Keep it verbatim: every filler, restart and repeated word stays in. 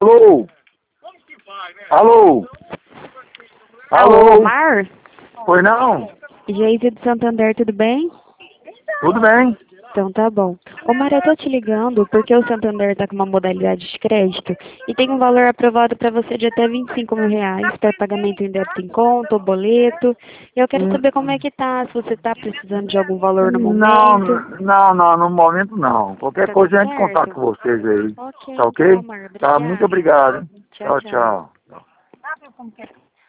Alô? Alô? Alô? Mar? Foi não? Geise do Santander, tudo bem? Tudo bem? Então tá bom. Ô Mar, eu tô te ligando porque o Santander tá com uma modalidade de crédito e tem um valor aprovado para você de até vinte e cinco mil reais para pagamento em débito em conta ou boleto. Eu quero Hum, saber como é que tá, se você tá precisando de algum valor no Não, momento. não, não, no momento não. Qualquer Tá coisa tudo a gente contato certo? com vocês aí. Ok, Tá ok? então, Mar, Tá, muito obrigada. obrigado. Tchau, Tchau, tchau. tchau.